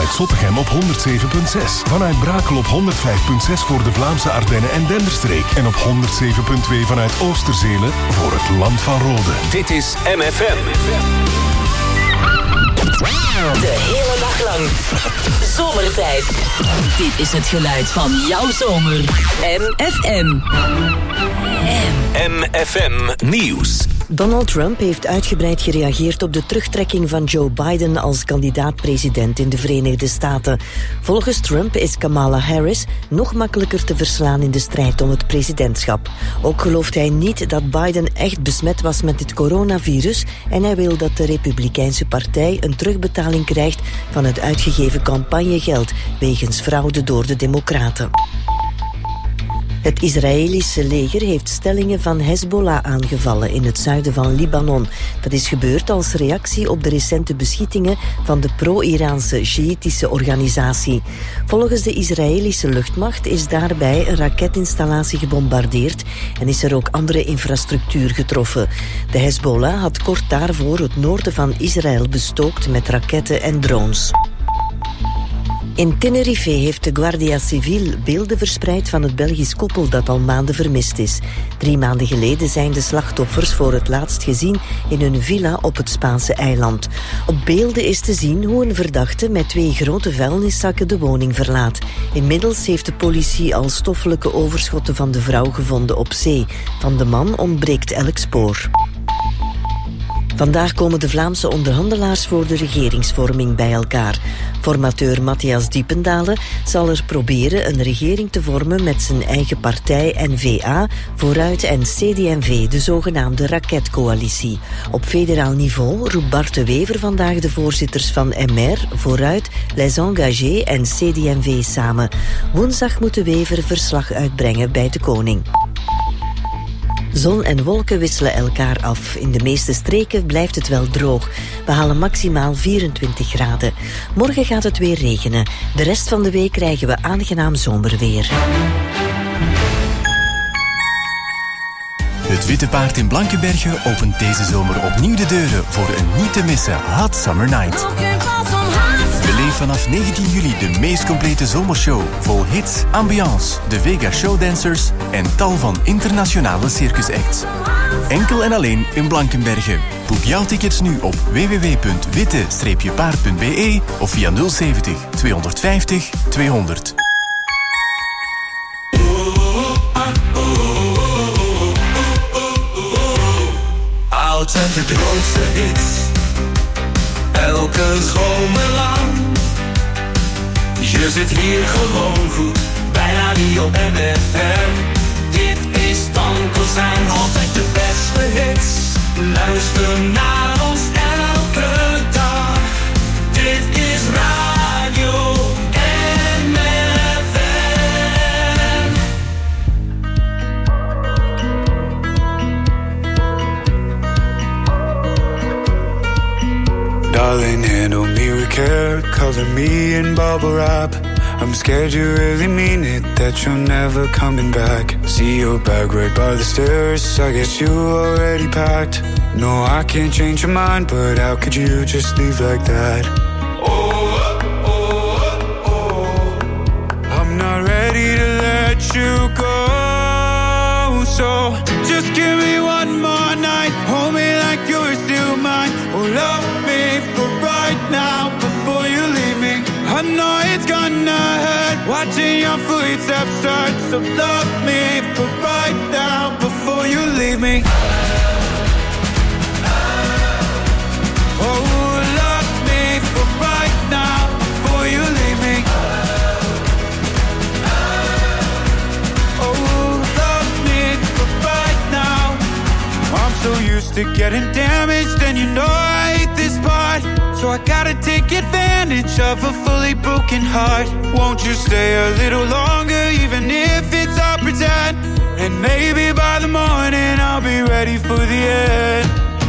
vanuit Zottegem op 107.6. Vanuit Brakel op 105.6 voor de Vlaamse Ardennen en Denderstreek. En op 107.2 vanuit Oosterzelen voor het Land van Rode. Dit is MFM. De hele dag lang. Zomertijd. Dit is het geluid van jouw zomer. MFM. MFM Nieuws. Donald Trump heeft uitgebreid gereageerd op de terugtrekking van Joe Biden als kandidaat-president in de Verenigde Staten. Volgens Trump is Kamala Harris nog makkelijker te verslaan in de strijd om het presidentschap. Ook gelooft hij niet dat Biden echt besmet was met het coronavirus en hij wil dat de Republikeinse partij een terugbetaling krijgt van het uitgegeven campagnegeld wegens fraude door de Democraten. Het Israëlische leger heeft stellingen van Hezbollah aangevallen in het zuiden van Libanon. Dat is gebeurd als reactie op de recente beschietingen van de pro-Iraanse Sjiïtische organisatie. Volgens de Israëlische luchtmacht is daarbij een raketinstallatie gebombardeerd en is er ook andere infrastructuur getroffen. De Hezbollah had kort daarvoor het noorden van Israël bestookt met raketten en drones. In Tenerife heeft de Guardia Civil beelden verspreid van het Belgisch koppel dat al maanden vermist is. 3 maanden geleden zijn de slachtoffers voor het laatst gezien in hun villa op het Spaanse eiland. Op beelden is te zien hoe een verdachte met 2 grote vuilniszakken de woning verlaat. Inmiddels heeft de politie al stoffelijke overschotten van de vrouw gevonden op zee. Van de man ontbreekt elk spoor. Vandaag komen de Vlaamse onderhandelaars voor de regeringsvorming bij elkaar. Formateur Matthias Diependalen zal er proberen een regering te vormen met zijn eigen partij N-VA, Vooruit en CD&V, de zogenaamde raketcoalitie. Op federaal niveau roept Bart de Wever vandaag de voorzitters van MR, Vooruit, Les Engagés en CD&V samen. Woensdag moet de Wever verslag uitbrengen bij de koning. Zon en wolken wisselen elkaar af. In de meeste streken blijft het wel droog. We halen maximaal 24 graden. Morgen gaat het weer regenen. De rest van de week krijgen we aangenaam zomerweer. Het Witte Paard in Blankenberge opent deze zomer opnieuw de deuren voor een niet te missen Hot Summer Night. Beleef vanaf 19 juli de meest complete zomershow, vol hits, ambiance, de Vega Showdancers en tal van internationale circusacts. Enkel en alleen in Blankenberge. Boek jouw tickets nu op www.witte-paard.be of via 070 250 200. Oud en de grootste hits, elke zomer lang. Je zit hier gewoon goed, bij Radio MFM. Dit is Tankelstein, altijd de beste hits. Luister naar ons elke dag. Dit is Radio MFM. Darling, handle me with care, cover me in bubble wrap. I'm scared you really mean it, that you're never coming back. See your bag right by the stairs, I guess you already packed. No, I can't change your mind, but how could you just leave like that? I'm not ready to let you go, so just give me one more night. Hold me like you're still mine. Oh, love me for right now before you leave me. I know it's gonna hurt watching your footsteps start. So love me for right now before you leave me. Oh, love me for right now before you leave me. Oh, love me for right now. I'm so used to getting damaged, and you know I hate this part. So I gotta take advantage of a fully broken heart. Won't you stay a little longer, even if it's all pretend? And maybe by the morning I'll be ready for the end.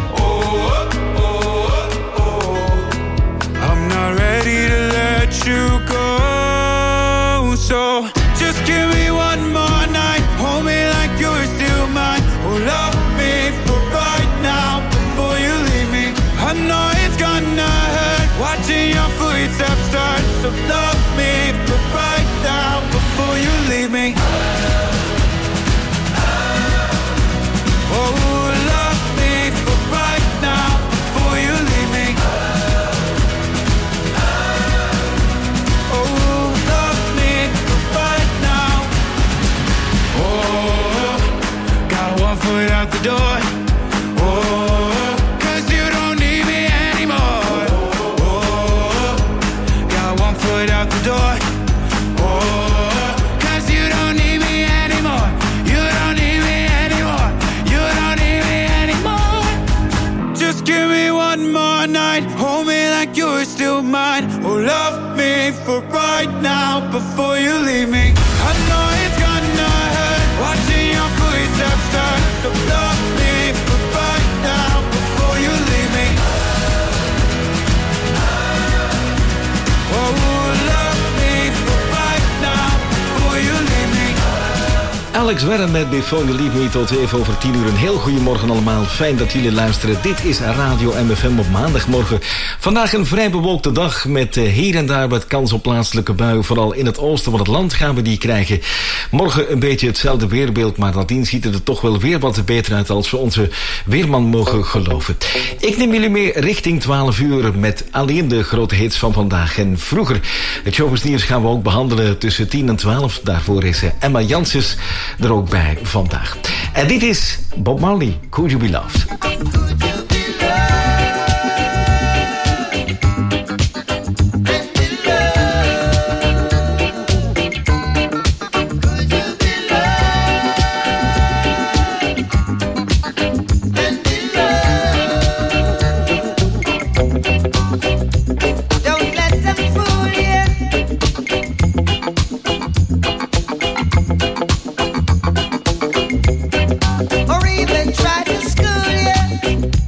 I'm not ready to let you go, so just give me one more night. Hold me like you're still mine. Oh, love me for right now before you leave me. I know it's gonna hurt watching your footsteps start. So love me for right now before you leave me. Oh, love me for right now before you leave me. Oh, love me for right now. Oh, got one foot out the door. Oh, 'cause you don't need me anymore. Oh, got one foot out the door. Oh, 'cause you don't need me anymore. You don't need me anymore. You don't need me anymore. Just give me one more night. Hold me like you're still mine. Oh, love me for right now before you leave me. I know it's gonna hurt watching your footsteps turn. So love me for right now before you leave me. Oh, love me for right now before you leave me. Alex Werren met Before You Leave Me tot even over 10 uur. Een heel goedemorgen allemaal. Fijn dat jullie luisteren. Dit is Radio MFM op maandagmorgen. Vandaag een vrij bewolkte dag met hier en daar wat kans op plaatselijke buien. Vooral in het oosten van het land gaan we die krijgen. Morgen een beetje hetzelfde weerbeeld, maar nadien ziet het er toch wel weer wat beter uit als we onze weerman mogen geloven. Ik neem jullie mee richting 12 uur met alleen de grote hits van vandaag en vroeger. Het showbiznieuws gaan we ook behandelen tussen 10 en 12. Daarvoor is Emma Janssens er ook bij vandaag. En dit is Bob Marley, Could You Be Loved? Or even try to school you.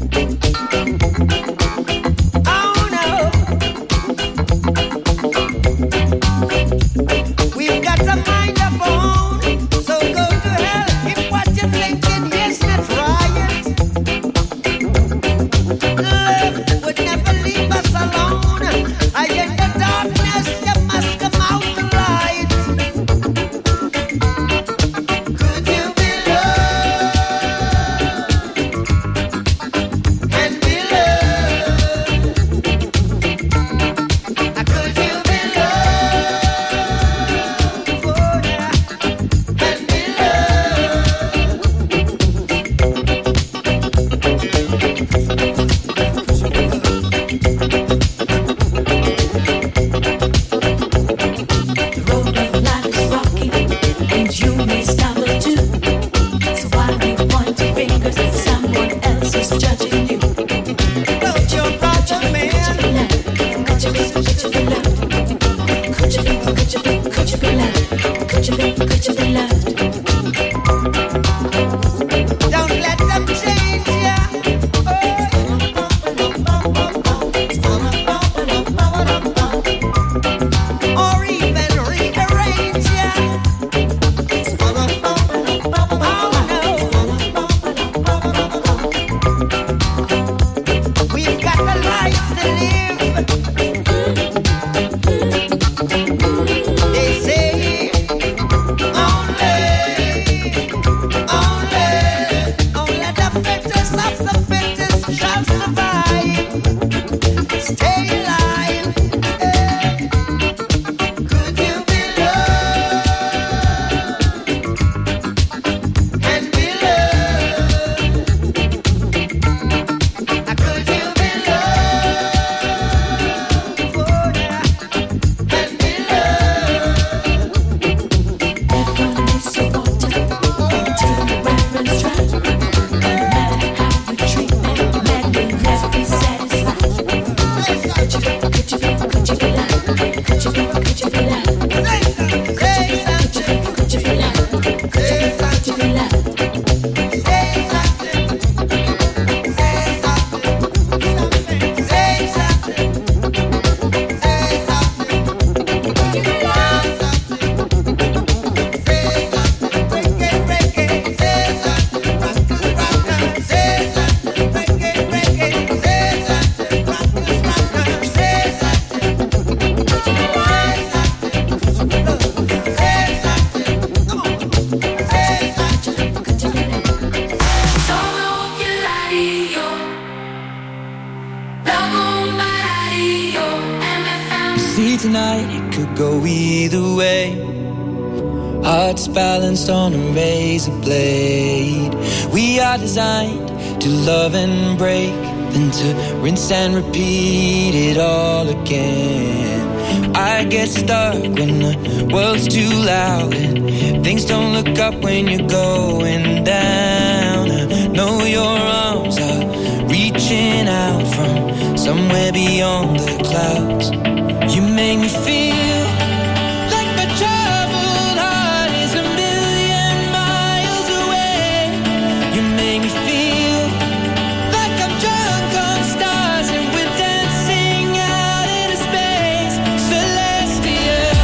See tonight it could go either way. Hearts balanced on a razor blade. We are designed to love and break, then to rinse and repeat it all again. I get stuck when the world's too loud and things don't look up when you're going down. I know your arms are reaching out from somewhere beyond the clouds. You make me feel like my troubled heart is a million miles away. You make me feel like I'm drunk on stars and we're dancing out into space. Celestial.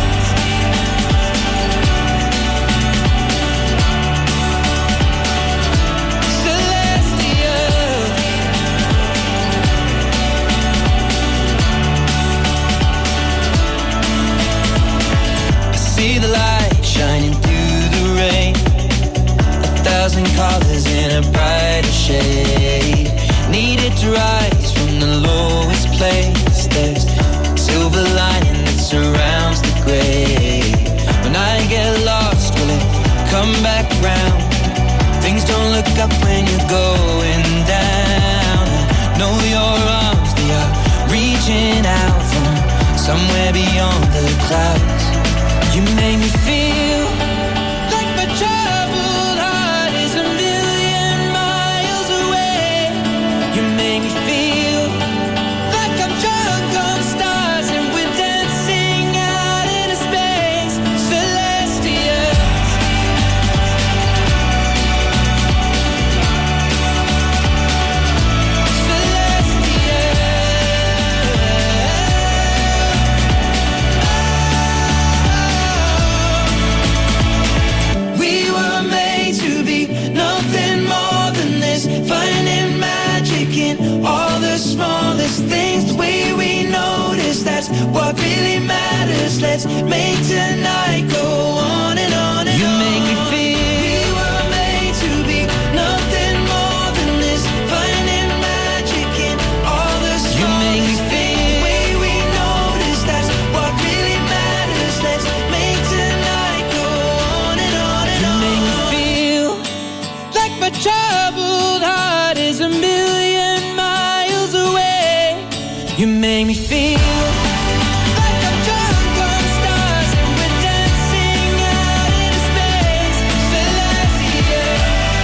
Celestial. See the light shining through the rain, 1,000 colors in a brighter shade. Needed to rise from the lowest place. There's silver lining that surrounds the gray. When I get lost, will it come back round? Things don't look up when you're going down. I know your arms, they are reaching out from somewhere beyond the clouds. You make me feel like my troubled heart is a million miles away. You make me feel like I'm drunk on stars and we're dancing out into space. Celestial. We were made to be nothing more than this, finding magic in all the smallest things. The way we notice, that's what really matters. Let's make tonight go on and on and on. You make me feel we were made to be nothing more than this, finding magic in all the smallest things. You make me feel the way we notice, that's what really matters. Let's make tonight go on and on and on. You make me feel like my troubled heart is a million miles away. You make me feel like I'm drunk on stars and we're dancing out into space. Celestial.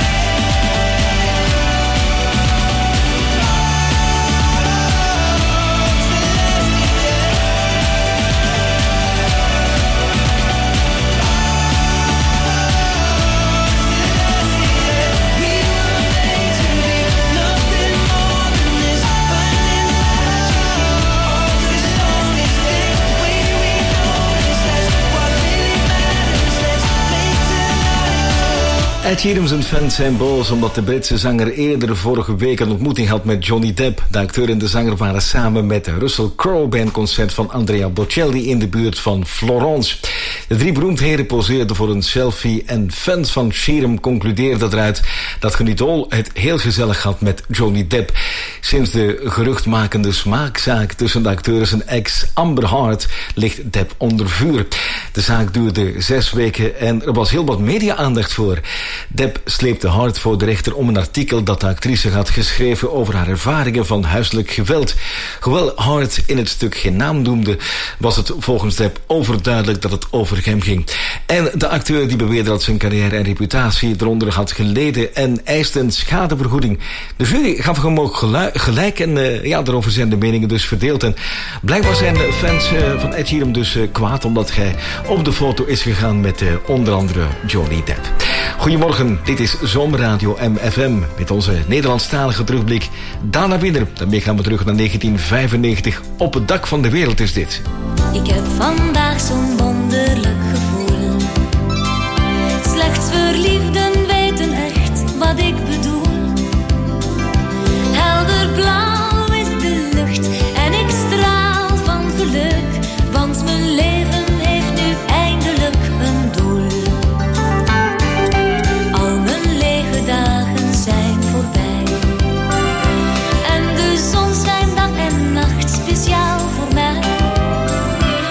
We were made to be nothing more than this, finding magic in all the smallest things. The way we notice, that's what really matters. Let's make tonight go. Ed Sheeran en fans zijn boos omdat de Britse zanger eerder vorige week een ontmoeting had met Johnny Depp. De acteur en de zanger waren samen met Russell Crowe bij een concert van Andrea Bocelli in de buurt van Florence. De drie beroemdheden poseerden voor een selfie en fans van Sheeran concludeerden eruit dat Genidol het heel gezellig had met Johnny Depp. Sinds de geruchtmakende smaakzaak tussen de acteurs en ex Amber Heard ligt Depp onder vuur. De zaak duurde 6 weken en er was heel wat media-aandacht voor. Depp sleepte Heard voor de rechter om een artikel dat de actrice had geschreven over haar ervaringen van huiselijk geweld. Hoewel Heard in het stuk geen naam noemde, was het volgens Depp overduidelijk dat het over hem ging. En de acteur die beweerde dat zijn carrière en reputatie eronder had geleden en eiste een schadevergoeding. De jury gaf hem ook gelijk en daarover zijn de meningen dus verdeeld. En blijkbaar zijn de fans van Ed Sheeran dus kwaad omdat hij op de foto is gegaan met onder andere Johnny Depp. Goedemorgen, dit is Zomerradio MFM met onze Nederlandstalige terugblik. Dana Winner, daarmee gaan we terug naar 1995. Op het dak van de wereld is dit. Ik heb vandaag zo'n wonderlijk gevoel. Slechts verliefden weten echt wat ik bedoel. Helder blauw is de lucht en ik straal van geluk, want mijn leven heeft nu eindelijk een doel. Al mijn lege dagen zijn voorbij en de zon schijnt dag en nacht speciaal voor mij.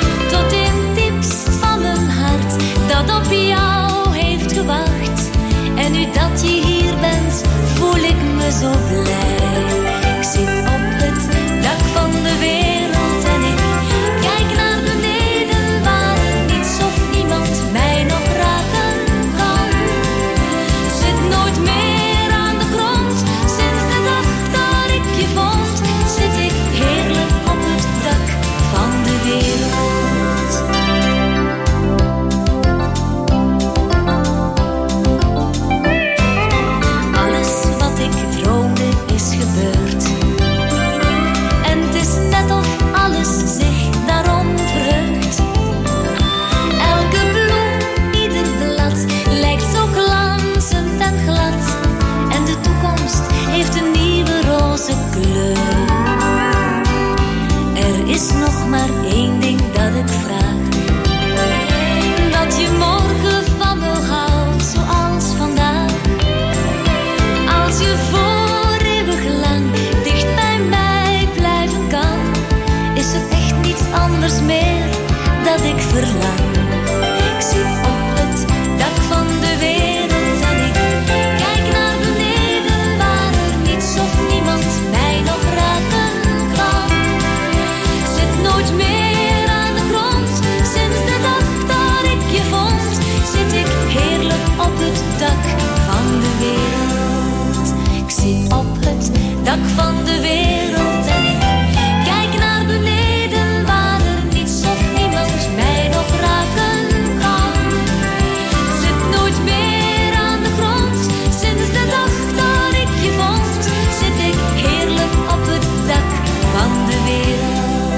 is nog maar één ding dat ik vraag. Dat je morgen van me houdt zoals vandaag. Als je voor eeuwig lang dicht bij mij blijven kan, is er echt niets anders meer dat ik verlang. Ik zit op het dak van de wereld en ik kijk naar beneden waar er niets of niemand mij nog raken kan. Zit nooit meer aan de grond, sinds de dag dat ik je vond, zit ik heerlijk op het dak van de wereld. Ik zit op het dak van de wereld en ik kijk naar beneden waar er niets of niemand mij nog raken kan. Zit nooit meer aan de grond, sinds de dag dat ik je vond, zit ik heerlijk op het dak van de wereld.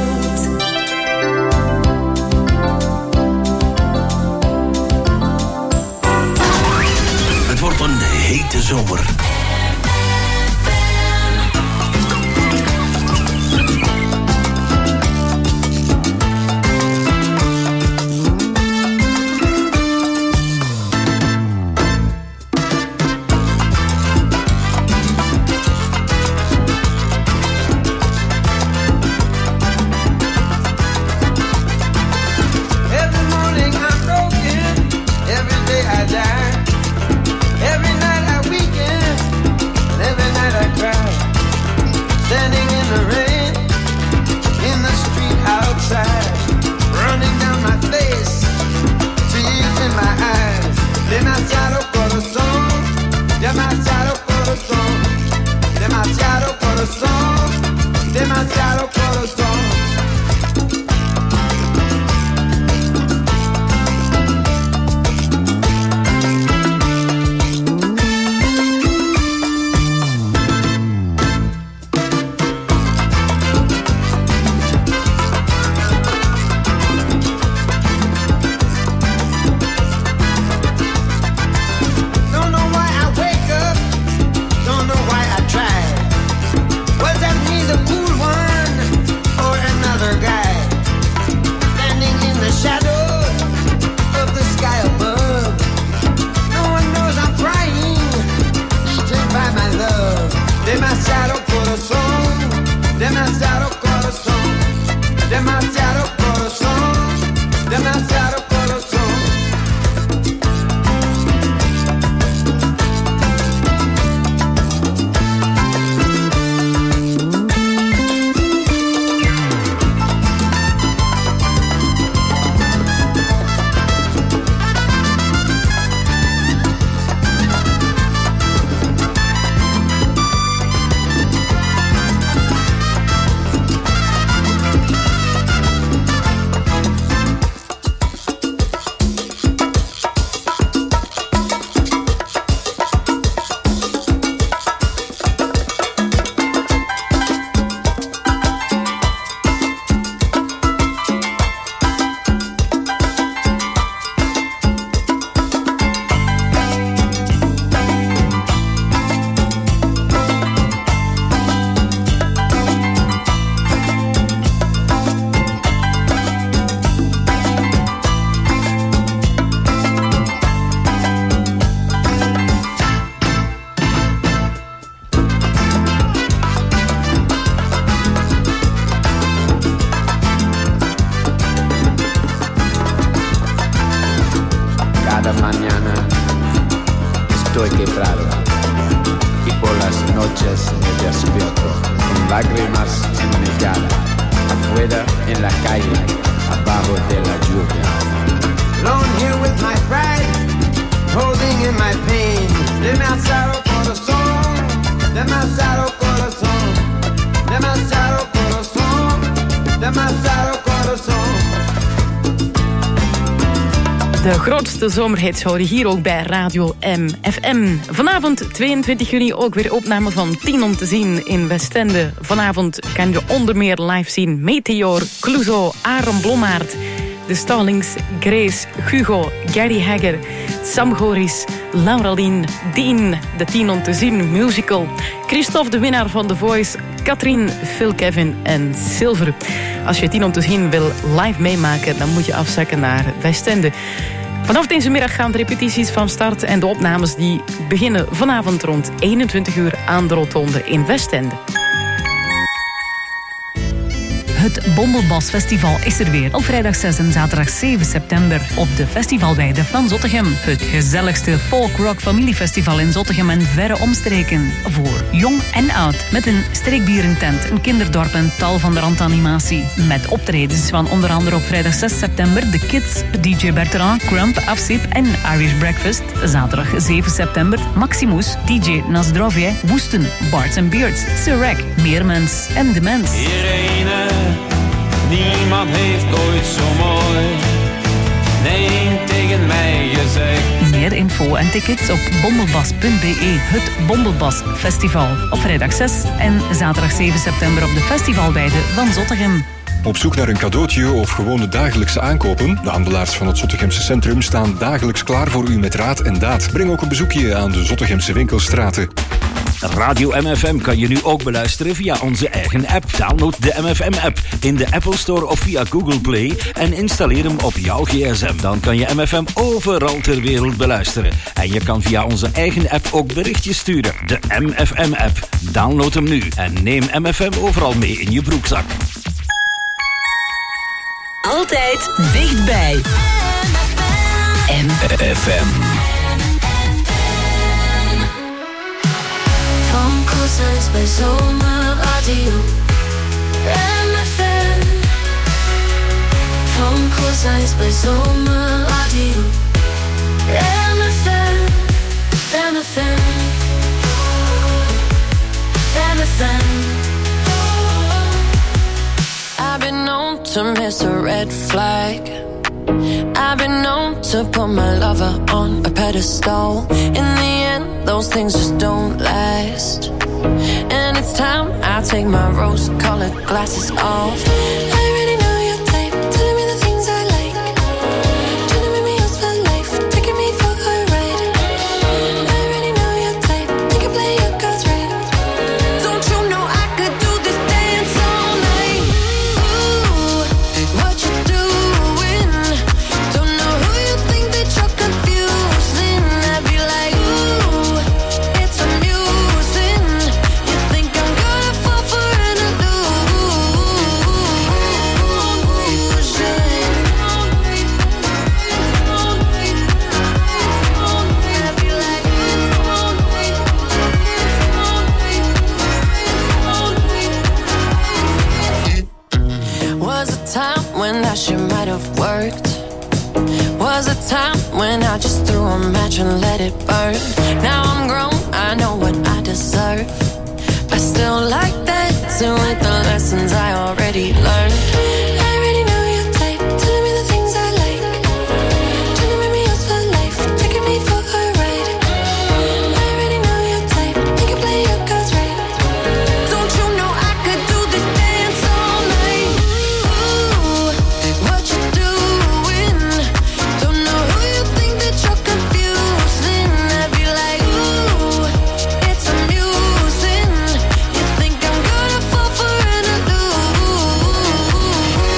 Het wordt een hete zomer. Every morning I'm broken, every day I die. Every night I weaken, and every night I cry. Standing in the rain, in the street outside, running down my face, tears in my eyes. Demasiado corazón, demasiado corazón, demasiado corazón, demasiado corazón. Don't know why I wake up, don't know why I try. Was that me, the cool one, or another guy? Standing in the shadow of the sky above. No one knows I'm crying, eaten by my love. Demasiado corazón, demasiado corazón, demasiado corazón, demasiado corazón. Cada mañana estoy quebrado y por las noches me despierto con lágrimas en mi cara, afuera en la calle, abajo de la lluvia. Alone here with my pride, holding in my pain. Demasiado corazón, demasiado corazón, demasiado corazón, demasiado corazón. De grootste zomerhits horen hier ook bij Radio MFM. Vanavond 22 juni ook weer opname van 10 om te zien in Westende. Vanavond kan je onder meer live zien Meteor, Clouseau, Aaron Blommaert, de Stallings, Grace, Hugo, Gary Hagger, Sam Goris, Lauralien, Dean, de 10 om te zien musical, Christophe de winnaar van The Voice, Katrien, Phil, Kevin en Silver. Als je 10 om te zien wil live meemaken, dan moet je afzakken naar Westende. Vanaf deze middag gaan de repetities van start en de opnames die beginnen vanavond rond 21 uur aan de rotonde in Westende. Het Bombelbas Festival is er weer op vrijdag 6 en zaterdag 7 september op de festivalweide van Zottegem. Het gezelligste folk-rock familiefestival in Zottegem en verre omstreken. Voor jong en oud. Met een streekbierentent, een kinderdorp en tal van de randanimatie. Met optredens van onder andere op vrijdag 6 september The Kids, DJ Bertrand, Crump, Afsip en Irish Breakfast. Zaterdag 7 september Maximus, DJ Nasdrovje, Woesten, Bards and Beards, Sirek, Meermens en De Mens. Niemand heeft ooit zo mooi nee tegen mij gezegd. Meer info en tickets op bombelbas.be. Het Bombelbas Festival. Op vrijdag 6 en zaterdag 7 september op de festivalweide van Zottegem. Op zoek naar een cadeautje of gewone dagelijkse aankopen? De handelaars van het Zottegemse centrum staan dagelijks klaar voor u met raad en daad. Breng ook een bezoekje aan de Zottegemse winkelstraten. Radio MFM kan je nu ook beluisteren via onze eigen app. Download de MFM-app in de Apple Store of via Google Play en installeer hem op jouw gsm. Dan kan je MFM overal ter wereld beluisteren. En je kan via onze eigen app ook berichtjes sturen. De MFM-app. Download hem nu en neem MFM overal mee in je broekzak. Altijd dichtbij. MFM. Van Kozijns bij Zomerradio MFM. Van Kozijns bij Zomerradio MFM. MFM. MFM. I've been known to miss a red flag. I've been known to put my lover on a pedestal. In the end, those things just don't last. And it's time I take my rose-colored glasses off. I already know your type, telling me the things I like. Trying to make me yours for life, taking me for a ride. I already know your type, you can play your cards right. Don't you know I could do this dance all night? Ooh, what you doing? Don't know who you think that you're confusing. I'd be like, ooh, it's amusing. You think I'm gonna fall for an illusion? I'd be like, was a time when that shit might have worked. Was a time when I just threw a match and let it burn. Now I'm grown, I know what I deserve. I still like dancing with the lessons I already learned. I already know your type, telling me the things I like. Trying to make me yours for life, taking me for a ride. I already know your type, you can play your cards right. Don't you know I could do this dance all night? Ooh, what you doing? Don't know who you think that you're confusing. I'd be like, ooh, it's amusing. You think I'm gonna fall for an illusion?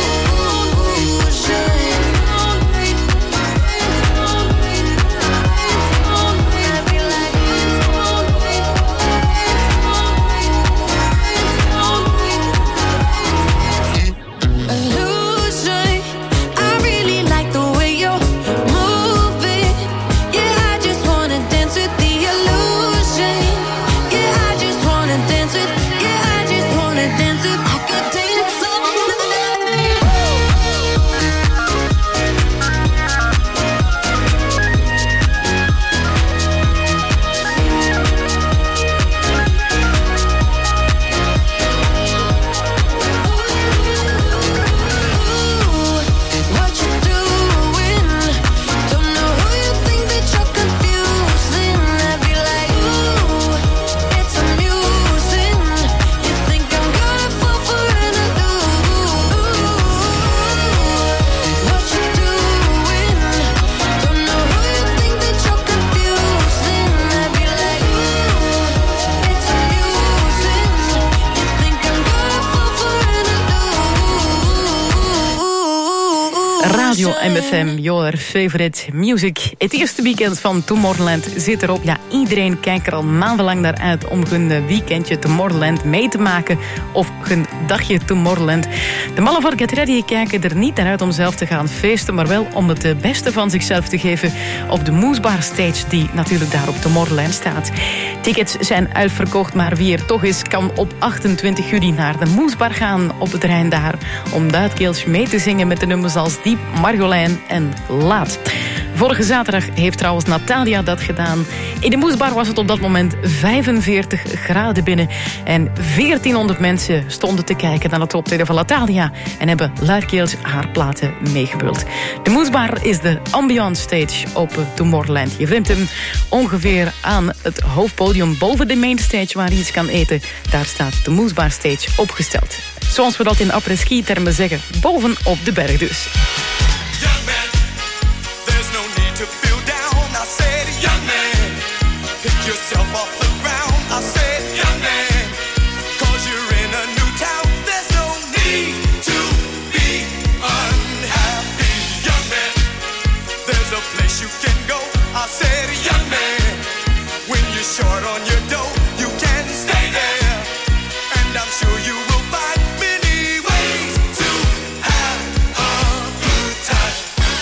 Radio MFM, your favorite music. Het eerste weekend van Tomorrowland zit erop. Ja, iedereen kijkt er al maandenlang naar uit om hun weekendje Tomorrowland mee te maken. Of hun dagje Tomorrowland. De mannen van Get Ready kijken er niet naar uit om zelf te gaan feesten, maar wel om het beste van zichzelf te geven op de Moesbar Stage, die natuurlijk daar op Tomorrowland staat. Tickets zijn uitverkocht, maar wie er toch is, kan op 28 juli naar de Moesbar gaan op het Rijn daar, om luidkeels mee te zingen met de nummers als Diep, Marjolein en Laat. Vorige zaterdag heeft trouwens Natalia dat gedaan. In de Moesbar was het op dat moment 45 graden binnen. En 1400 mensen stonden te kijken naar het optreden van Natalia en hebben luidkeels haar platen meegebruld. De Moesbar is de ambiance stage op Tomorrowland. Je vindt hem ongeveer aan het hoofdpodium boven de mainstage waar je iets kan eten. Daar staat de Moesbar stage opgesteld. Zoals we dat in après-ski termen zeggen, boven op de berg dus. Young man, there's no need to feel down. I said, young man, pick yourself off the ground. I said, young man, 'cause you're in a new town. There's no need to be unhappy. Young man, there's a place you can go. I said, young man, when you're short on your dough, you can stay there. And I'm sure you will find many ways to have a good time.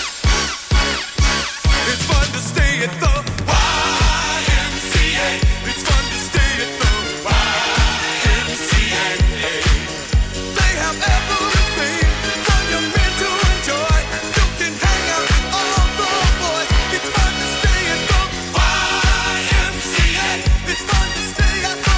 It's fun to stay at the YMCA. It's fun to stay at the YMCA. They have everything for your men to enjoy. You can hang out with all the boys. It's fun to stay at the YMCA. It's fun to stay at the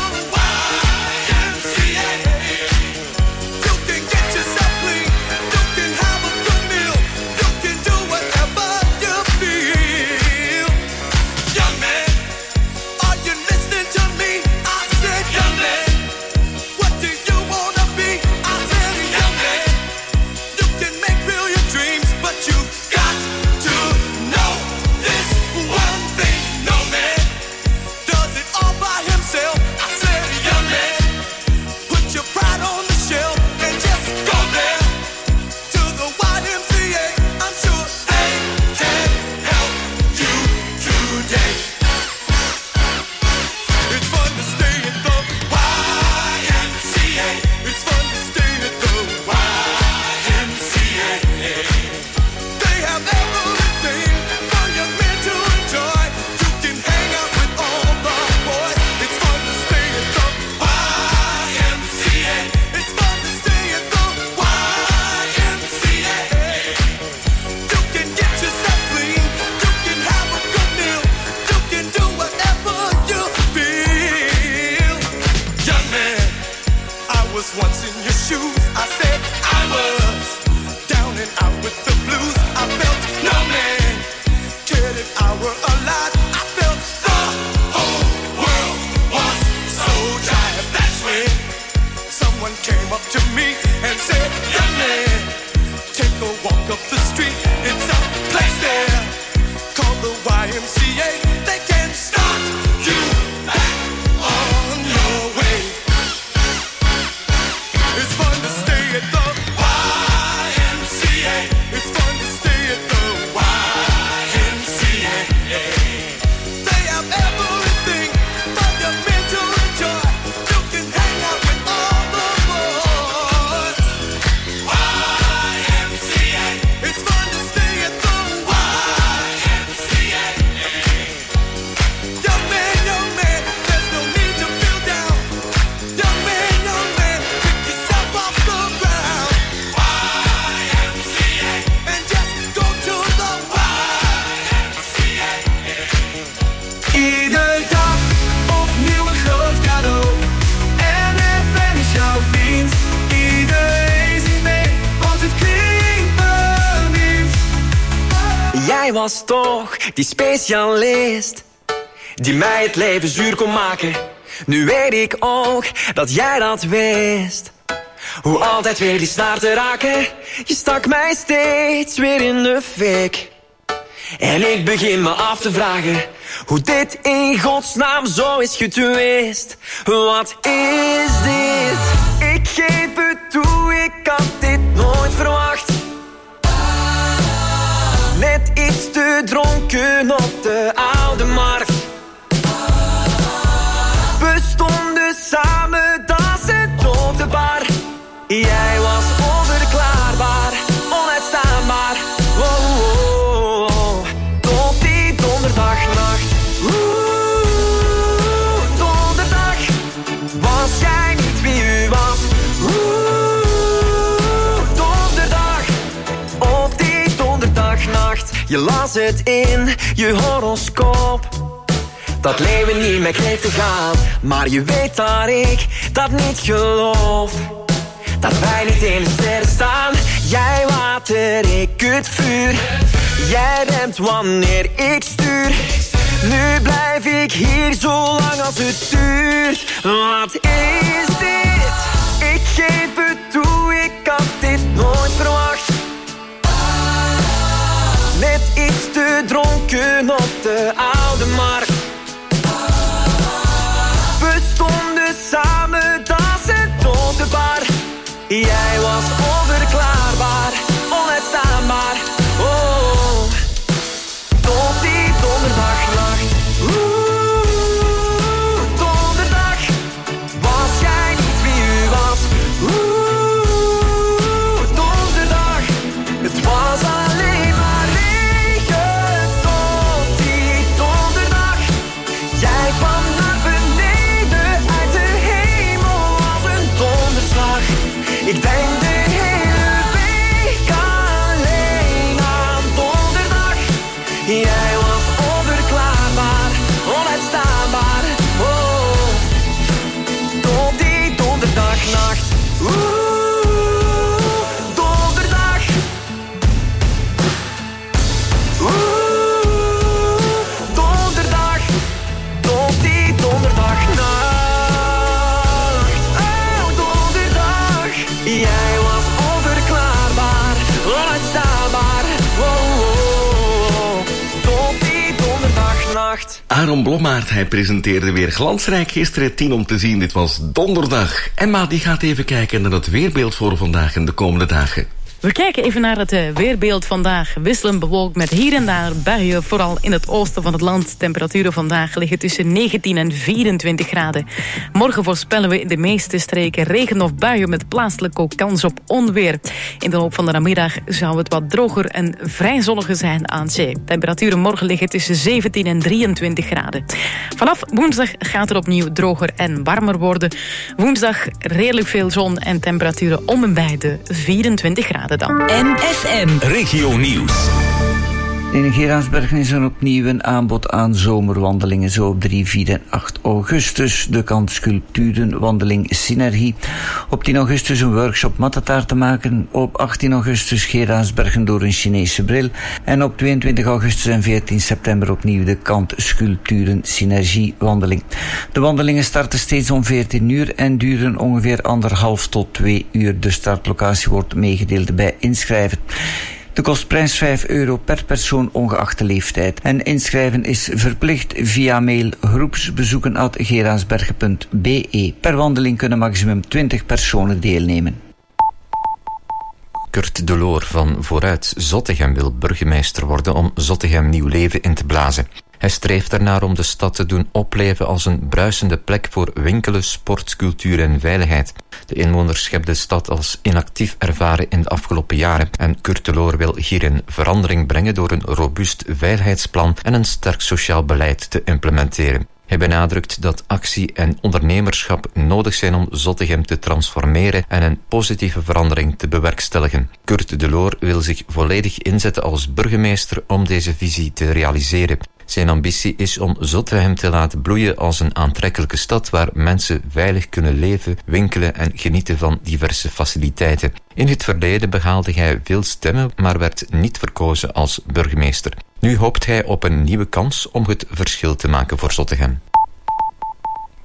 YMCA. You can get yourself clean. You can have a good meal. You can do whatever you feel. Young man, are you listening to me? I said, young man, what do you wanna be? I said, young man, you can make real your dreams, but you got to know this one thing. No man does it all by himself. I said, young man, put your pride on the shelf and just go there to the YMCA. I'm sure they can help you today. It's fun to stay at the YMCA. It's fun to stay at the YMCA. They have everything for your men to enjoy. You can hang out with all the boys. It's fun to stay at the YMCA. It's fun to stay at the YMCA. You can get yourself clean. You can have a good meal. You can do whatever you feel. Young man, I was once in your shoes. I said I was down and out with the blues. I felt no man cared if I were alive. I felt the whole world was so dry. That's when someone came up to me and said, young man, take a walk up the street. It's a place there called the YMCA. They can start you back on your way. It's fun to stay at the YMCA. It's fun to stay at the YMCA. They have everything for your men to enjoy. You can hang out with all the boys. YMCA. It's fun to stay at the YMCA. Young man, there's no need to feel down. Young man, pick yourself off the ground. YMCA. And just go to the YMCA. Iedere dag opnieuw een groot cadeau. NFM is jouw vriend. Iedereen zingt mee, want het klinkt benieuwd. Jij was toch die specialist die mij het leven zuur kon maken. Nu weet ik ook dat jij dat wist. Hoe altijd weer die snaar te raken. Je stak mij steeds weer in de fik. En ik begin me af te vragen hoe dit in godsnaam zo is getwist. Wat is dit? Ik geef het toe, ik had dit nooit verwacht. dronken op de Oude Markt. We stonden samen dansend op de bar. Jij was onverklaarbaar, onuitstaanbaar. Oh, oh, oh. Tot die donderdagnacht. Donderdag. Was jij niet wie u was? Donderdag. Op die donderdagnacht. Je las het in je horoscoop. Dat leven niet meer kreeg te gaan. Maar je weet dat ik dat niet geloof. Dat wij niet in de sterren staan. Jij water, ik het vuur. Jij remt wanneer ik stuur. Nu blijf ik hier zo lang als het duurt. Wat is dit? Ik geef het toe, ik had dit nooit verwacht. Net iets te dronken op de Oude Markt. We stonden samen dansend op de bar. Jij was onverklaarbaar, onuitstaanbaar. Oh, tot die donderdagnacht. Donderdag. Was jij niet wie u was? Donderdag. Het was alleen maar regen tot die donderdag. Jij kwam naar beneden uit de hemel als een donderslag. Ik denk de hele week alleen aan donderdag. Jij was onverklaarbaar, onuitstaanbaar. Oh, tot die donderdagnacht. Donderdag. Donderdag. Tot die donderdagnacht. Jij was onverklaarbaar, onuitstaanbaar. Oh, oh, oh. Tot die donderdagnacht. Aaron Blommaert, hij presenteerde weer glansrijk gisteren 10 om te zien. Dit was donderdag. Emma die gaat even kijken naar het weerbeeld voor vandaag en de komende dagen. We kijken even naar het weerbeeld vandaag. Wisselend bewolkt met hier en daar buien, vooral in het oosten van het land. Temperaturen vandaag liggen tussen 19 en 24 graden. Morgen voorspellen we in de meeste streken regen of buien met plaatselijk ook kans op onweer. In de loop van de namiddag zou het wat droger en vrij zonniger zijn aan zee. Temperaturen morgen liggen tussen 17 en 23 graden. Vanaf woensdag gaat het opnieuw droger en warmer worden. Woensdag redelijk veel zon en temperaturen om en bij de 24 graden. MFM Regio Nieuws. In Geraardsbergen is er opnieuw een aanbod aan zomerwandelingen, zo op 3, 4 en 8 augustus. De kant sculpturenwandeling Synergie. Op 10 augustus een workshop mattetaart te maken. Op 18 augustus Geraardsbergen door een Chinese bril. En op 22 augustus en 14 september opnieuw de kant sculpturen Synergie wandeling. De wandelingen starten steeds om 14 uur en duren ongeveer 1,5 tot 2 uur. De startlocatie wordt meegedeeld bij inschrijven. De kostprijs €5 per persoon ongeacht de leeftijd. En inschrijven is verplicht via mail groepsbezoeken@geraardsbergen.be. Per wandeling kunnen maximum 20 personen deelnemen. Kurt Deloor van Vooruit Zottegem wil burgemeester worden om Zottegem nieuw leven in te blazen. Hij streeft ernaar om de stad te doen opleven als een bruisende plek voor winkelen, sport, cultuur en veiligheid. De inwoners hebben de stad als inactief ervaren in de afgelopen jaren en Kurt Deloor wil hierin verandering brengen door een robuust veiligheidsplan en een sterk sociaal beleid te implementeren. Hij benadrukt dat actie en ondernemerschap nodig zijn om Zottegem te transformeren en een positieve verandering te bewerkstelligen. Kurt Deloor wil zich volledig inzetten als burgemeester om deze visie te realiseren. Zijn ambitie is om Zottegem te laten bloeien als een aantrekkelijke stad waar mensen veilig kunnen leven, winkelen en genieten van diverse faciliteiten. In het verleden behaalde hij veel stemmen, maar werd niet verkozen als burgemeester. Nu hoopt hij op een nieuwe kans om het verschil te maken voor Zottegem.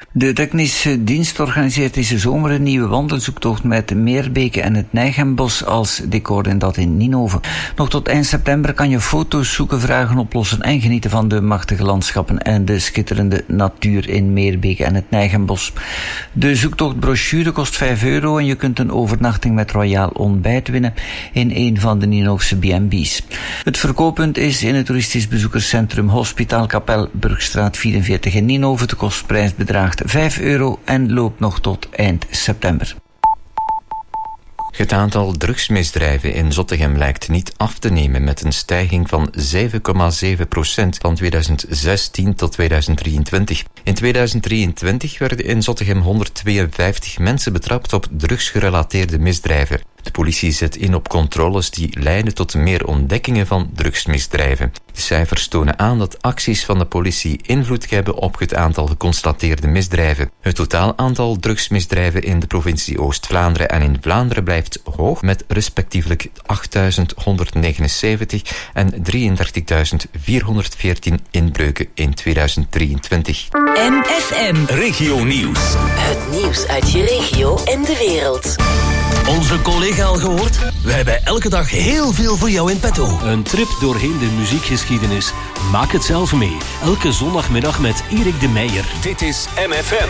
De technische dienst organiseert deze zomer een nieuwe wandelzoektocht met Meerbeke en het Nijgenbos als decor en dat in Ninove. Nog tot eind september kan je foto's zoeken, vragen oplossen en genieten van de machtige landschappen en de schitterende natuur in Meerbeke en het Nijgenbos. De zoektochtbrochure kost €5 en je kunt een overnachting met royaal ontbijt winnen in een van de Ninovse B&B's. Het verkooppunt is in het toeristisch bezoekerscentrum Hospitaalkapel Burgstraat 44 in Ninove. De kostprijs bedraagt €5 en loopt nog tot eind september. Het aantal drugsmisdrijven in Zottegem lijkt niet af te nemen met een stijging van 7,7% van 2016 tot 2023. In 2023 werden in Zottegem 152 mensen betrapt op drugsgerelateerde misdrijven. De politie zet in op controles die leiden tot meer ontdekkingen van drugsmisdrijven. De cijfers tonen aan dat acties van de politie invloed hebben op het aantal geconstateerde misdrijven. Het totaal aantal drugsmisdrijven in de provincie Oost-Vlaanderen en in Vlaanderen blijft hoog, met respectievelijk 8.179 en 33.414 inbreuken in 2023. MFM Regio Nieuws. Het nieuws uit je regio en de wereld. Onze collega al gehoord? Wij hebben elke dag heel veel voor jou in petto. Een trip doorheen de muziekgeschiedenis. Maak het zelf mee. Elke zondagmiddag met Erik de Meijer. Dit is MFM.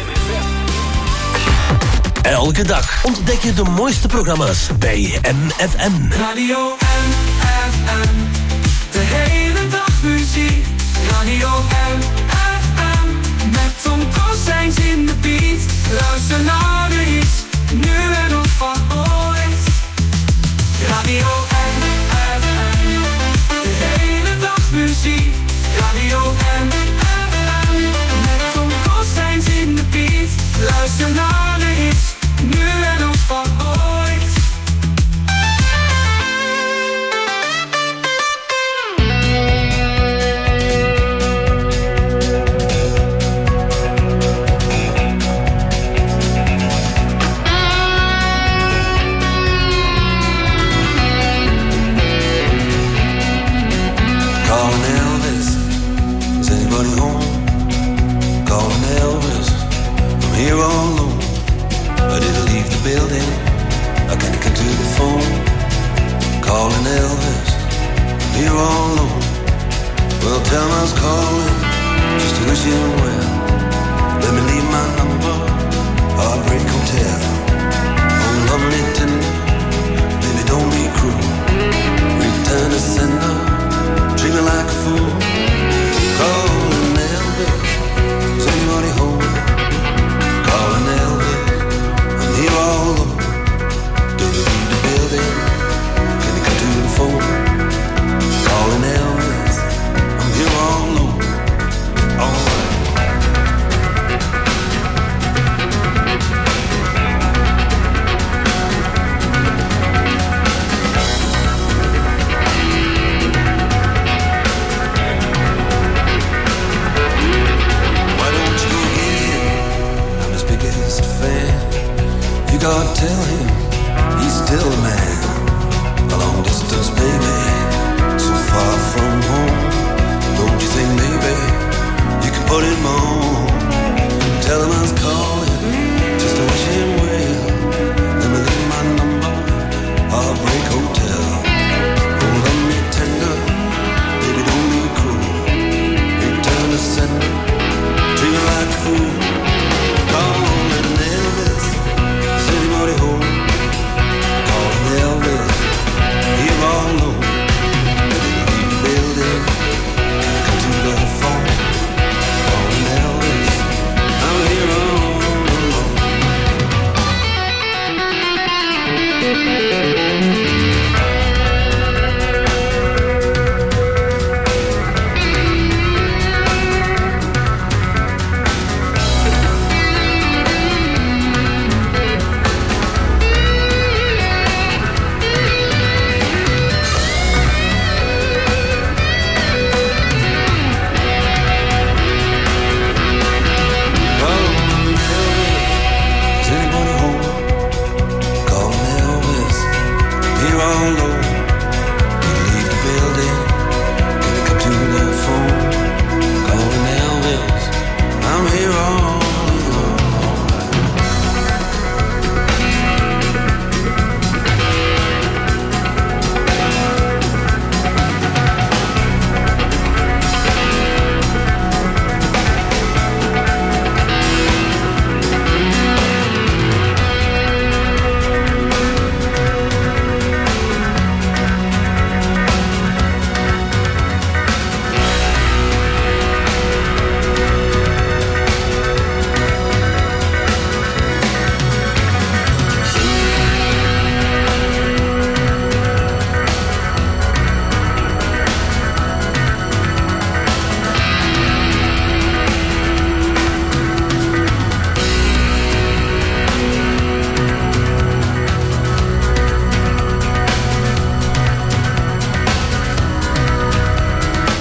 Elke dag ontdek je de mooiste programma's bij MFM. Radio MFM. De hele dag muziek. Radio MFM. Met Tom Kossijns in de beat. Luister naar de hits. Nu en nog van ooit. Radio MFM. De hele dag muziek. Radio MFM. Met Tom Kossijns in de beat. Luister naar de hits. Nu en nog van ooit. Calling Elvis, is anybody home? Calling Elvis, I'm here all alone. I didn't leave the building, I can't get to the phone. Calling Elvis, I'm here all alone. Well, tell him I was calling, just to wish him well. Let me leave my number, Heartbreak Hotel. Oh, lovely tender, baby don't be cruel. Return to sender, treat me like a fool. Calling Elvis, is anybody home? Calling Elvis, I'm here all alone. Don't you leave the building, can you come to the phone? Calling Elvis, I'm here all alone. All right.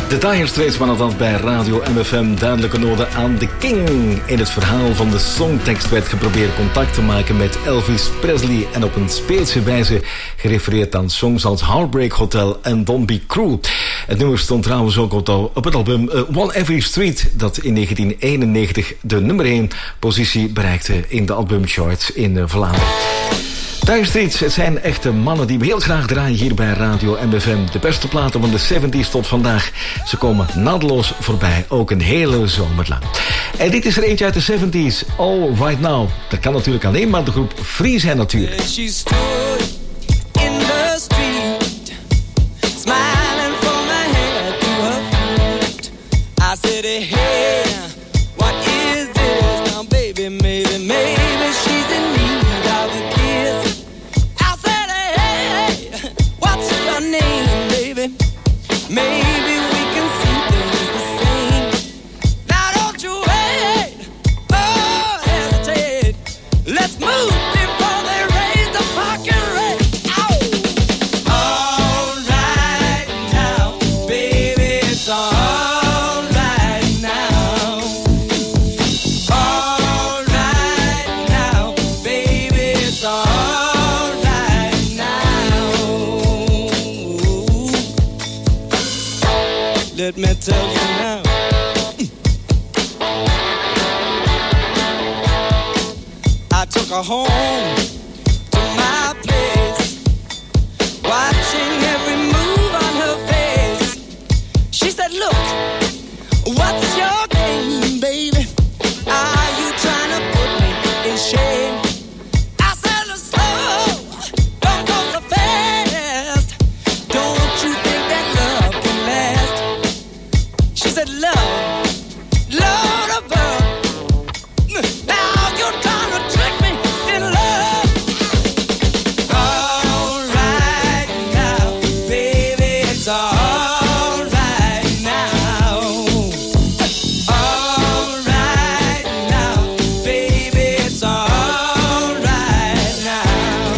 De Dire Straits waren dat bij Radio MFM. Duidelijke node aan de King. In het verhaal van de songtekst werd geprobeerd contact te maken met Elvis Presley en op een speelse wijze gerefereerd aan songs als Heartbreak Hotel en Don't Be Cruel. Het nummer stond trouwens ook op het album One Every Street, dat in 1991 de nummer 1 positie bereikte in de albumcharts in Vlaanderen. Dire Straits, het zijn echte mannen die we heel graag draaien hier bij Radio MFM. De beste platen van de 70s tot vandaag. Ze komen naadloos voorbij, ook een hele zomer lang. En dit is er eentje uit de 70s, All Right Now. Dat kan natuurlijk alleen maar de groep Free zijn natuurlijk. She stood in the street, smiling from her head to her feet. I said, hey, what is this? Now baby, maybe she's in need of a kiss. Name, baby. Maybe we can see things the same. Now don't you wait, oh hesitate. Let's move before they raise the fucking rate. Ow! All right now, baby, it's all right now. All right now, baby, it's all. Let me tell you now. I took her home to my place, watching every move on her face. She said, look, what's your game, baby? Are you trying to put me in shame? I said, look slow, don't go so fast. Don't you think that love can last? She said, love, Lord above. Now you're trying to trick me in love. All right now, baby, it's all right now. All right now, baby, it's all right now.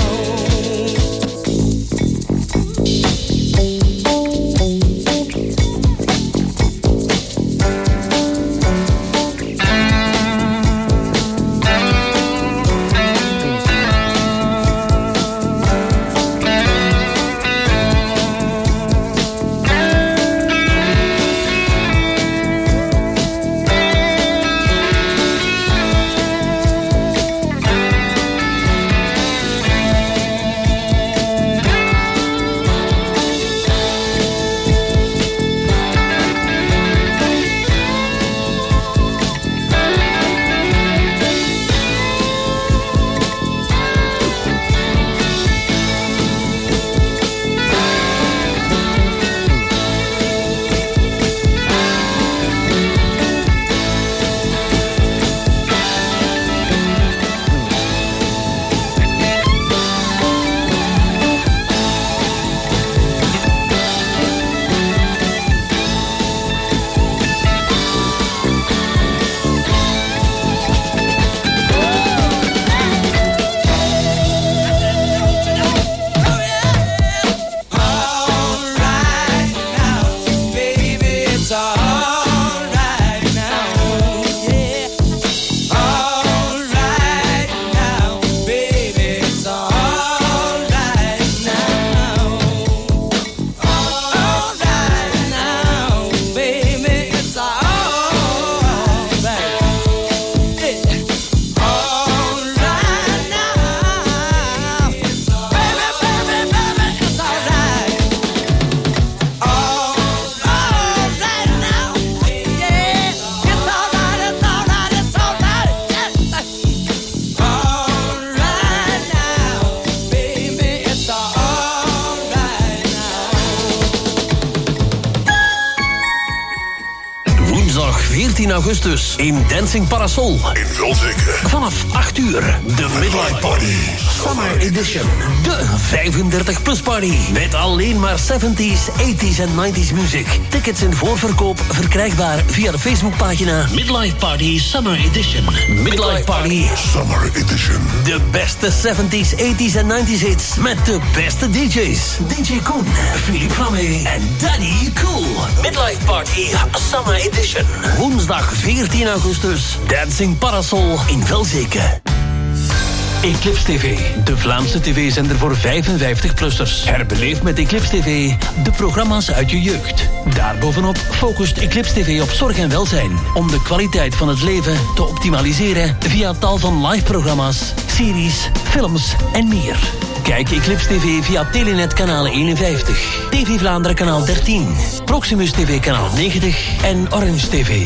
14 augustus in Dancing Parasol. In Vulzeke. Vanaf 8 uur, de Midlife Party Summer Edition. De 35-plus party. Met alleen maar 70s, 80s en 90s muziek. Tickets in voorverkoop verkrijgbaar via de Facebookpagina Midlife Party Summer Edition. Midlife Party Summer Edition. De beste 70s, 80s en 90s hits. Met de beste DJ's. DJ Koen, Philippe Flamme en Danny Cool. Midlife Party Summer Edition. Woensdag 14 augustus. Dancing Parasol in Velzeke. Eclipse TV, de Vlaamse tv-zender voor 55-plussers. Herbeleef met Eclipse TV de programma's uit je jeugd. Daarbovenop focust Eclipse TV op zorg en welzijn. Om de kwaliteit van het leven te optimaliseren via tal van live-programma's, series, films en meer. Kijk Eclipse TV via Telenet kanaal 51, TV Vlaanderen kanaal 13, Proximus TV kanaal 90 en Orange TV.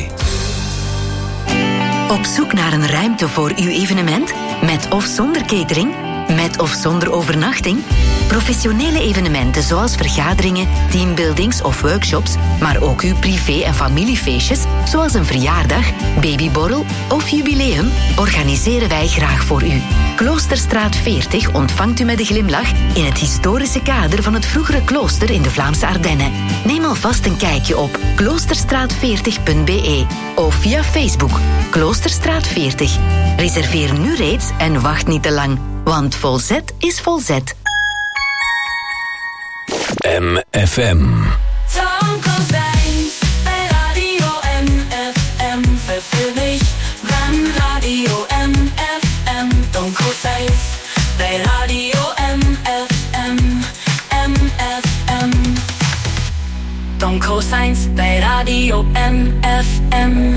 Op zoek naar een ruimte voor uw evenement? Met of zonder catering? Met of zonder overnachting? Professionele evenementen zoals vergaderingen, teambuildings of workshops, maar ook uw privé- en familiefeestjes, zoals een verjaardag, babyborrel of jubileum, organiseren wij graag voor u. Kloosterstraat 40 ontvangt u met een glimlach in het historische kader van het vroegere klooster in de Vlaamse Ardennen. Neem alvast een kijkje op kloosterstraat40.be of via Facebook Kloosterstraat 40. Reserveer nu reeds en wacht niet te lang, want volzet is volzet. MFM. Tom Kozijns bij Radio MFM. Vervuld van Radio MFM. Tom Kozijns bij Radio MFM. MFM. Tom Kozijns bij Radio MFM.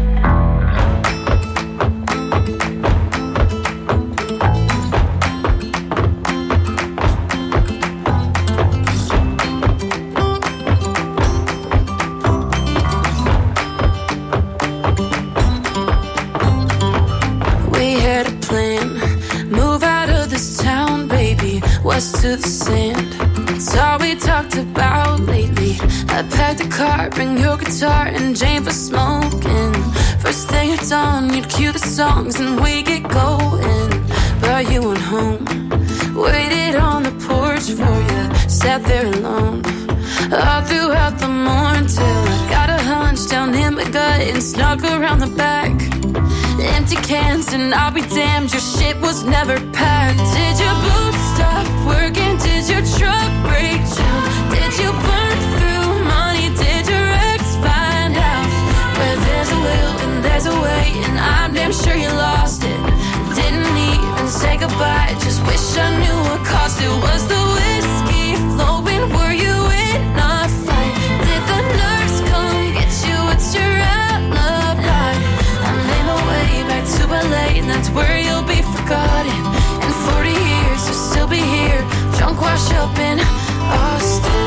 West to the sand. It's all we talked about lately. I packed the car, bring your guitar and Jane for smoking. First thing at dawn, you'd cue the songs and we get going. But you went home, waited on the porch for you, sat there alone all throughout the morning till I got a hunch down in my gut and snuck around the back. Empty cans and I'll be damned, your shit was never packed. Did your boots stop working? Did your truck break down? Did you burn through money? Did your ex find out? Where there's a will and there's a way, and I'm damn sure you lost it. Didn't even say goodbye, just wish I knew what cost it. Was the whiskey flowing? Were you in a fight? Did the nurse come get you? What's your alibi? I made my way back to LA, and that's where you'll be forgotten. In 40 years, you'll still be here, drunk, washed up in Austin.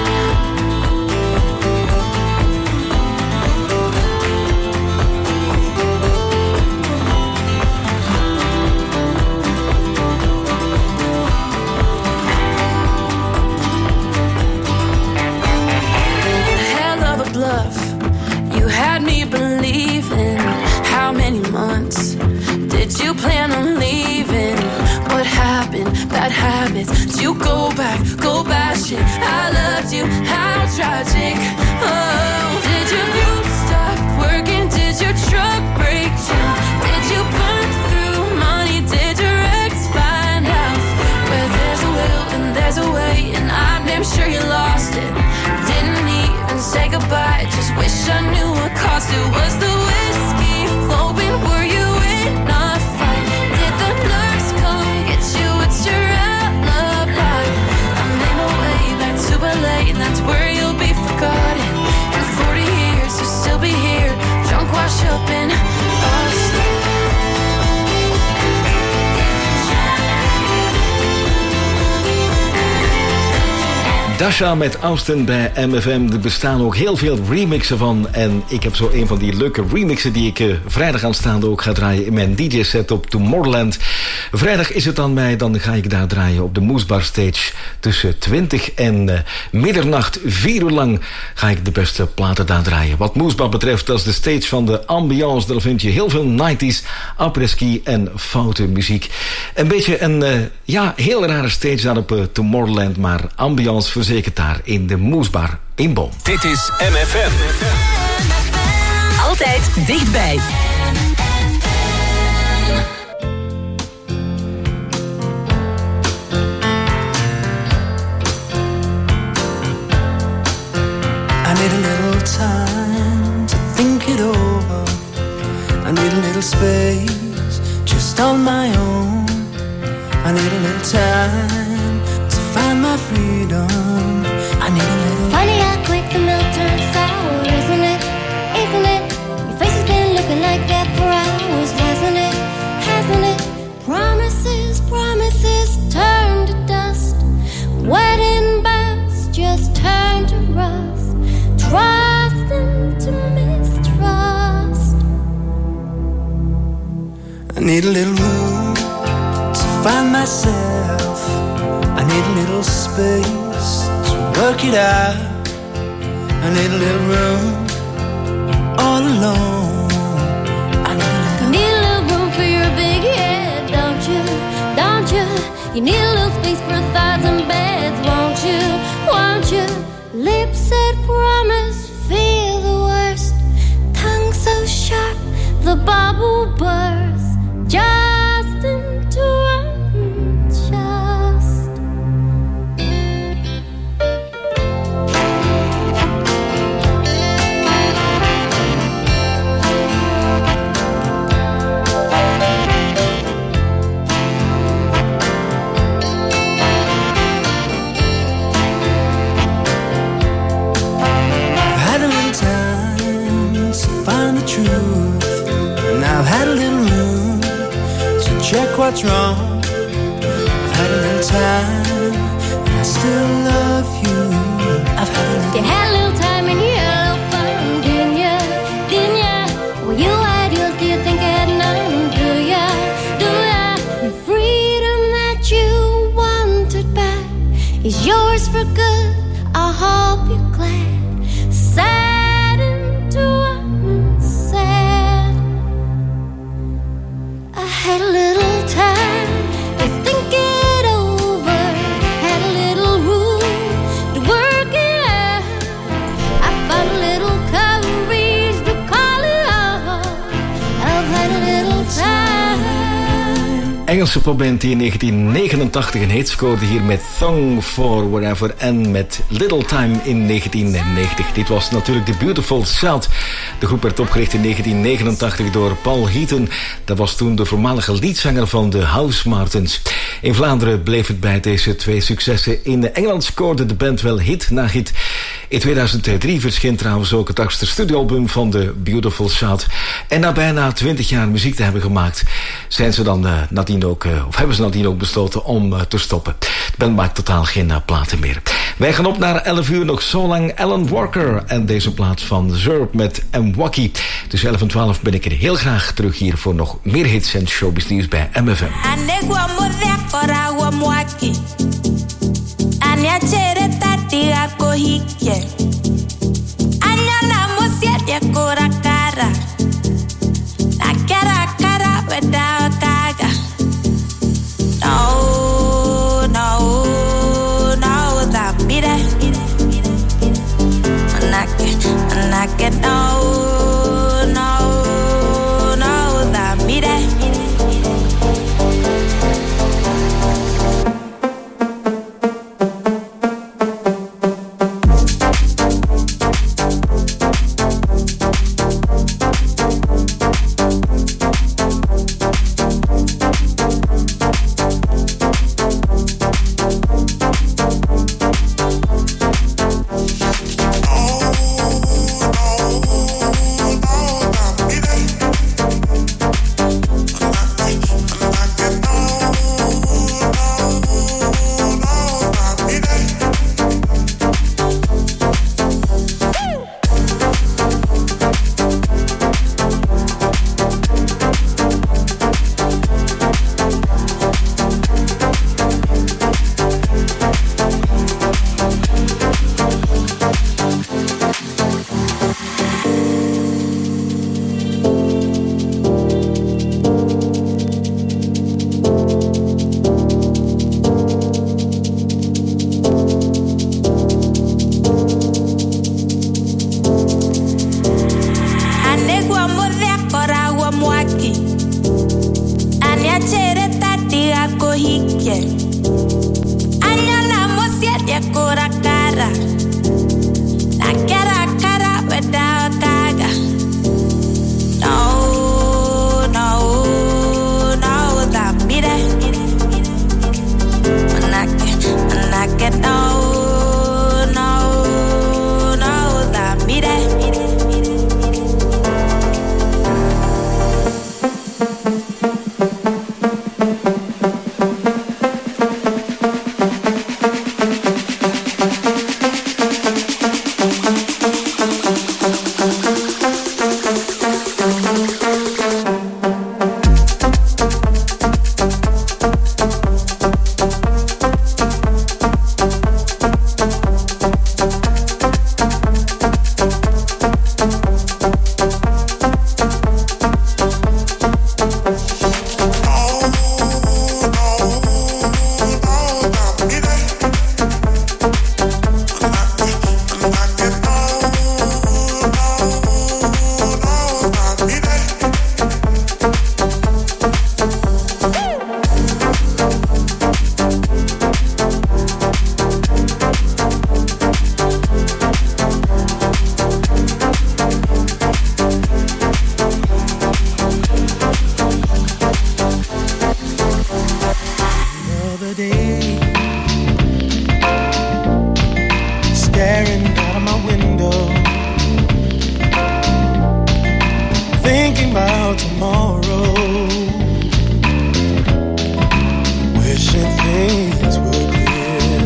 Hell of a bluff, you had me believing. How many months did you plan on leaving? What happened? Bad habits. Did you go back? Go bashing. I loved you. How tragic. Oh, did your boots stop working? Did your truck break down? Did you burn through money? Did your ex find out? Where there's a will and there's a way, and I'm damn sure you lost it. Didn't even say goodbye, just wish I knew what cost it. Was the whiskey flowing? Were you in a fight? Did the nurse come get you? It's your alibi. I made my way back to LA, and that's where you'll be forgotten. In 40 years, you'll still be here, drunk, washed up in Austin. Dasha met Austin bij MFM. Er bestaan ook heel veel remixen van. En ik heb zo een van die leuke remixen die ik vrijdag aanstaande ook ga draaien in mijn DJ-set op Tomorrowland. Vrijdag is het aan mij, dan ga ik daar draaien op de Moesbar Stage. Tussen 20 en middernacht, 4 uur lang, ga ik de beste platen daar draaien. Wat Moesbar betreft, dat is de stage van de ambiance. Daar vind je heel veel 90s, après-ski en foute muziek. Een beetje een heel rare stage daar op Tomorrowland, maar ambiance verzekerd daar in de Moesbar in Boom. Dit is MFM. Altijd dichtbij. I need a little time to think it over. I need a little space just on my own. I need a little time to find my freedom. I need a little. Funny how quick the milk turns sour, isn't it? Isn't it? Your face has been looking like that for hours, hasn't it? Hasn't it? Promises, promises turn to dust. Wedding bells just turn to rust. Trust into mistrust. I need a little room to find myself. I need a little space to work it out. I need a little room all alone. I need a little room for your big head, don't you? Don't you? You need a little space for 1,000 beds, won't you? Won't you? Lips that promise feel the worst. Tongue so sharp, the bubble bursts. Just into unjust. I've had a little time to find the truth, and I've had a little room to check what's wrong. I've had a little time, and I still love you. I've had a little. You had a little time and you had a little fun, didn't ya? Didn't ya? Well, you had yours, do you think I had none? Do ya? Do ya? The freedom that you wanted back is yours for good. I hope you're glad. Sad into unsaid. I had a little time to think it over. Had a little room to work it out. I found a little courage to call it off. I've had a little time. Engelse popband die in 1989 een hit scoorde hier met Song for Whatever en met Little Time in 1990. Dit was natuurlijk The Beautiful South. De groep werd opgericht in 1989 door Paul Heaton. Dat was toen de voormalige leadzanger van de House Martins. In Vlaanderen bleef het bij deze twee successen. In Engeland scoorde de band wel hit na hit. In 2003 verscheen trouwens ook het 8e studioalbum van The Beautiful South. En na bijna 20 jaar muziek te hebben gemaakt, zijn ze dan nadien ook, of hebben ze nadien ook besloten om te stoppen. De band maakt totaal geen platen meer. Wij gaan op naar 11 uur, nog zo lang Alan Walker en deze plaat van Zurb met Mwaki. Tussen 11 en 12 ben ik er heel graag terug hier voor nog meer hits en showbiz nieuws bij MFM. Oh about tomorrow, wishing things were clear.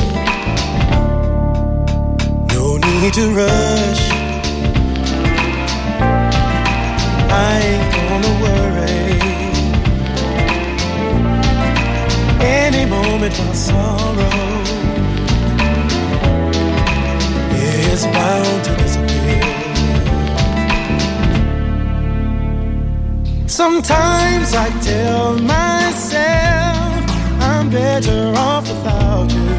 No need to rush, I ain't gonna worry. Any moment my sorrow is bound to disappear. Sometimes I tell myself I'm better off without you,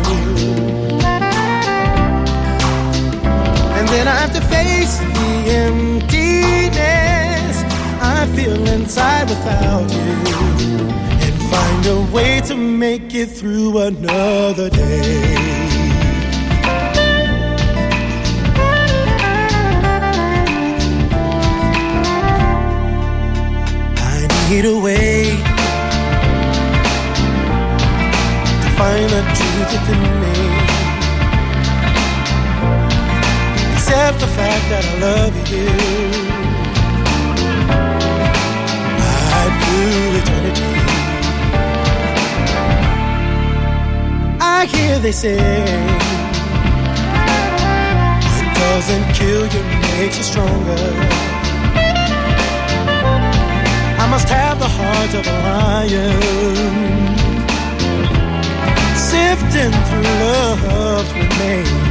and then I have to face the emptiness I feel inside without you, and find a way to make it through another day. Need a way to find the truth within me, accept the fact that I love you. I'd do eternity. I hear they say what doesn't kill you makes you stronger. I must have the heart of a lion, sifting through love's remains.